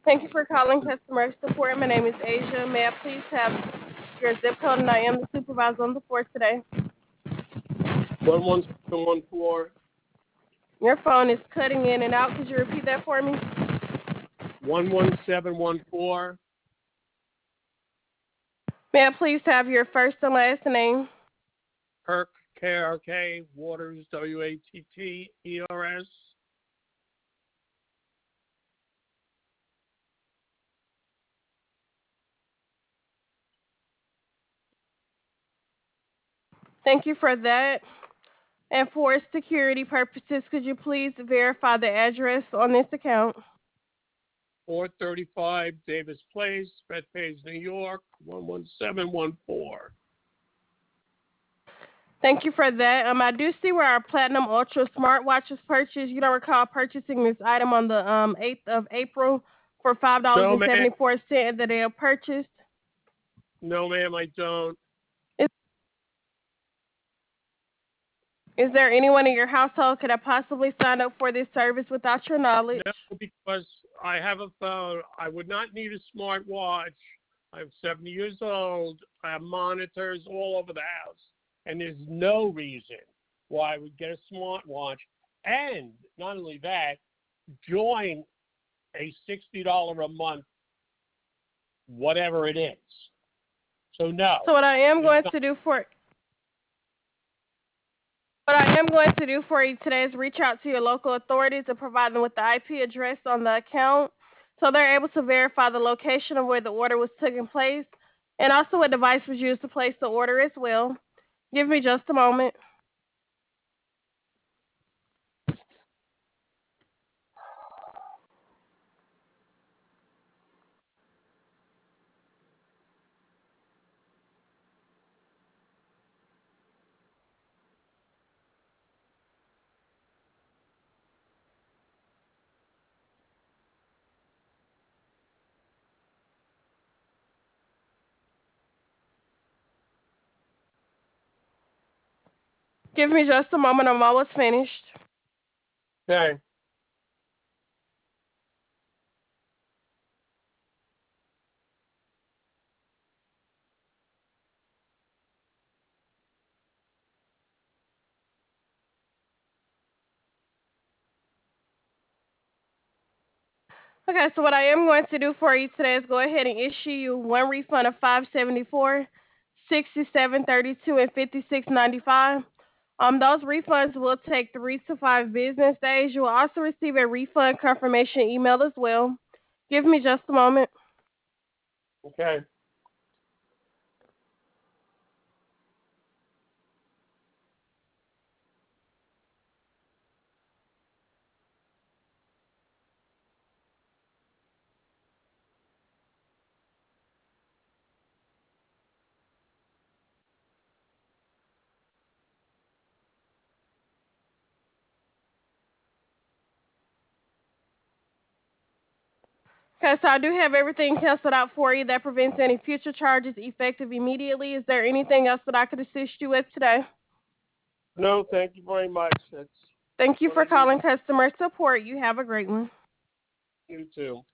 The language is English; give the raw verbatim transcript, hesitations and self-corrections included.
Thank you for calling customer support. My name is Asia. May I please have your zip code, and I am the supervisor on the floor today. One one seven one four. Your phone is cutting in and out. Could you repeat that for me? One one seven one four. May I please have your first and last name? Kirk, K R K, Waters, W A T T E R S. Thank you for that. And for security purposes, could you please verify the address on this account? four thirty-five Davis Place, Bethpage, New York, one one seven one four. Thank you for that. Um, I do see where our Platinum Ultra smartwatch was purchased. You don't recall purchasing this item on the um, eighth of April for five dollars No, and ma'am. seventy-four cents that they purchased. No, ma'am, I don't. Is, is there anyone in your household could have possibly signed up for this service without your knowledge? No, because I have a phone. I would not need a smartwatch. I'm seventy years old. I have monitors all over the house. And there's no reason why I would get a smartwatch. And not only that, join a sixty dollars a month, whatever it is. So, no. So what I am going not- to do for what I am going to do for you today is reach out to your local authorities and provide them with the I P address on the account so they're able to verify the location of where the order was taking place and also what device was used to place the order as well. Give me just a moment. Give me just a moment. I'm almost finished. Okay. Okay, so what I am going to do for you today is go ahead and issue you one refund of five seventy-four, sixty-seven thirty-two, and fifty-six ninety-five. Um, those refunds will take three to five business days. You will also receive a refund confirmation email as well. Give me just a moment. Okay. Okay, so I do have everything canceled out for you. That prevents any future charges effective immediately. Is there anything else that I could assist you with today? No, thank you very much. That's Thank you what for I need. calling customer support. You have a great one. You too.